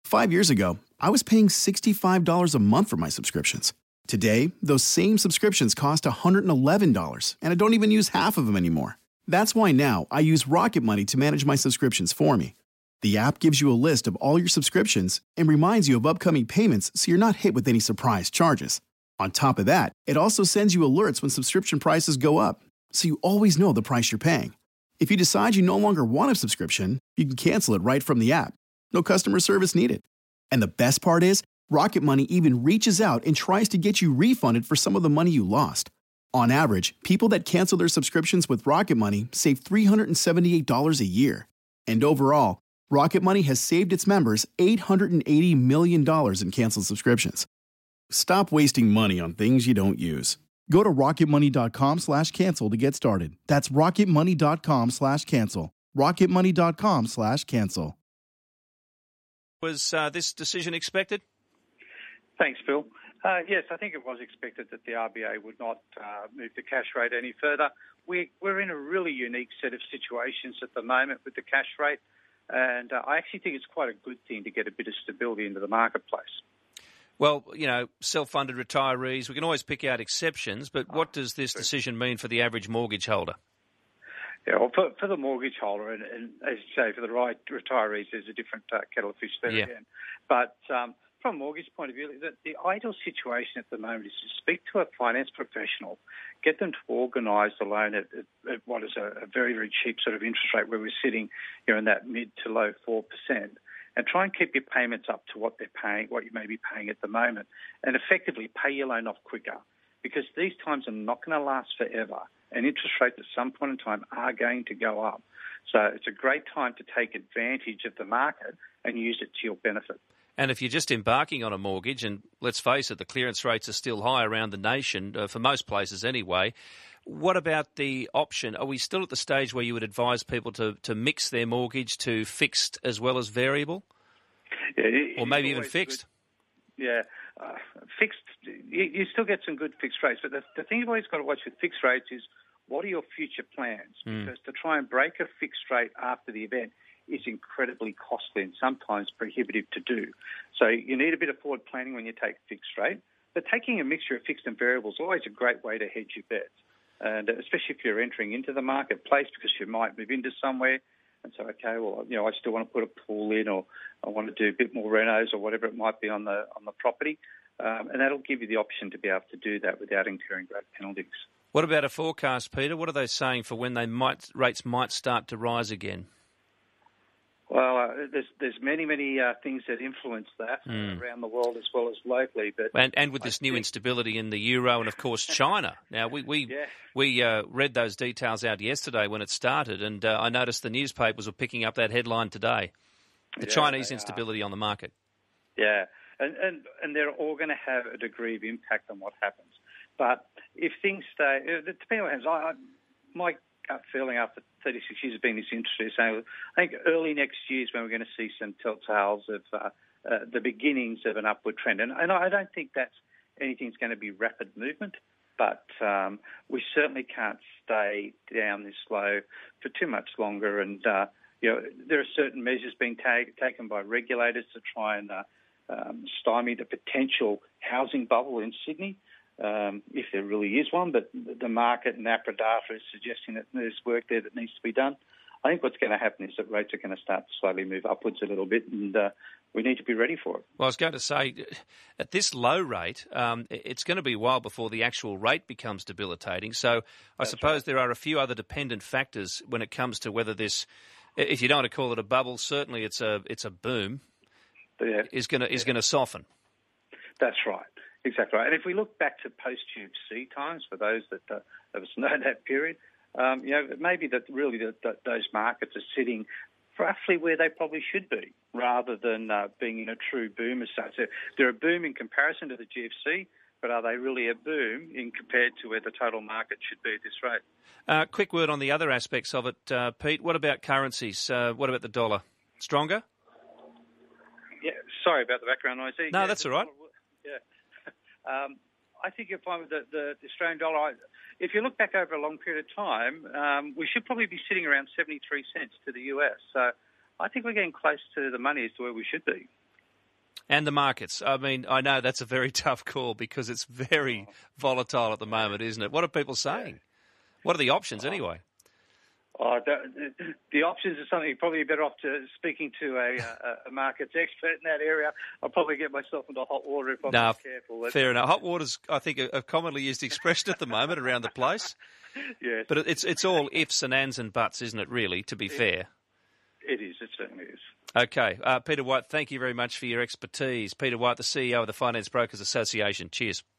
5 years ago, I was paying $65 a month for my subscriptions. Today, those same subscriptions cost $111, and I don't even use half of them anymore. That's why now I use Rocket Money to manage my subscriptions for me. The app gives you a list of all your subscriptions and reminds you of upcoming payments so you're not hit with any surprise charges. On top of that, it also sends you alerts when subscription prices go up, so you always know the price you're paying. If you decide you no longer want a subscription, you can cancel it right from the app. No customer service needed. And the best part is, Rocket Money even reaches out and tries to get you refunded for some of the money you lost. On average, people that cancel their subscriptions with Rocket Money save $378 a year. And overall, Rocket Money has saved its members $880 million in canceled subscriptions. Stop wasting money on things you don't use. Go to rocketmoney.com/cancel to get started. That's rocketmoney.com/cancel. rocketmoney.com/cancel. Was this decision expected? Thanks, Phil. Yes, I think it was expected that the RBA would not move the cash rate any further. We're in a really unique set of situations at the moment with the cash rate, and I actually think it's quite a good thing to get a bit of stability into the marketplace. Well, self-funded retirees, we can always pick out exceptions, but what does this decision mean for the average mortgage holder? Yeah, well, for the mortgage holder, and as you say, for the retirees, there's a different kettle of fish there again. But from a mortgage point of view, the ideal situation at the moment is to speak to a finance professional, get them to organise the loan at what is a very, very cheap sort of interest rate where we're sitting in that mid to low 4%, and try and keep your payments up to what they're paying, what you may be paying at the moment, and effectively pay your loan off quicker, because these times are not going to last forever. And interest rates at some point in time are going to go up. So it's a great time to take advantage of the market and use it to your benefit. And if you're just embarking on a mortgage, and let's face it, the clearance rates are still high around the nation, for most places anyway, what about the option? Are we still at the stage where you would advise people to mix their mortgage to fixed as well as variable? Yeah, or maybe even fixed? Good. Yeah. Fixed, you still get some good fixed rates, but the thing you've always got to watch with fixed rates is what are your future plans? Because to try and break a fixed rate after the event is incredibly costly and sometimes prohibitive to do. So you need a bit of forward planning when you take fixed rate, but taking a mixture of fixed and variable is always a great way to hedge your bets, and especially if you're entering into the marketplace because you might move into somewhere. And so, okay, well, I still want to put a pool in, or I want to do a bit more renos or whatever it might be on the property, and that'll give you the option to be able to do that without incurring great penalties. What about a forecast, Peter? What are they saying for when rates might start to rise again? Well, there's many things that influence that around the world as well as locally. But and with this new instability in the euro and, of course, China. Now, we read those details out yesterday when it started, and I noticed the newspapers were picking up that headline today, the Chinese instability on the market. Yeah, and they're all going to have a degree of impact on what happens. But if things stay, depending on what happens, my gut feeling after 36 years of being this industry is saying, I think early next year is when we're going to see some telltales of the beginnings of an upward trend. And I don't think that's anything's going to be rapid movement, but we certainly can't stay down this low for too much longer. And, there are certain measures being taken by regulators to try and stymie the potential housing bubble in Sydney. If there really is one, but the market and APRA data is suggesting that there's work there that needs to be done. I think what's going to happen is that rates are going to start to slowly move upwards a little bit, and we need to be ready for it. Well, I was going to say, at this low rate, it's going to be a while before the actual rate becomes debilitating. So I suppose there are a few other dependent factors when it comes to whether this, if you don't want to call it a bubble, certainly it's a boom, is going to soften. That's right. Exactly right. And if we look back to post-GFC times, for those that of us know that period, maybe those markets are sitting roughly where they probably should be, rather than being in a true boom as such. They're a boom in comparison to the GFC, but are they really a boom in compared to where the total market should be at this rate? Quick word on the other aspects of it, Pete. What about currencies? What about the dollar? Stronger? Yeah. Sorry about the background noise. No, that's all right. Yeah. I think you'll find with the Australian dollar, if you look back over a long period of time, we should probably be sitting around 73 cents to the US. So I think we're getting close to the money as to where we should be. And the markets. I mean, I know that's a very tough call because it's very volatile at the moment, isn't it? What are people saying? What are the options anyway? The options are something probably better off speaking to a markets expert in that area. I'll probably get myself into hot water if I'm not careful. Fair enough. Hot water's, I think, a commonly used expression at the moment around the place. Yes. But it's all ifs and ands and buts, isn't it, really, to be fair? It is. It certainly is. Okay. Peter White, thank you very much for your expertise. Peter White, the CEO of the Finance Brokers Association. Cheers.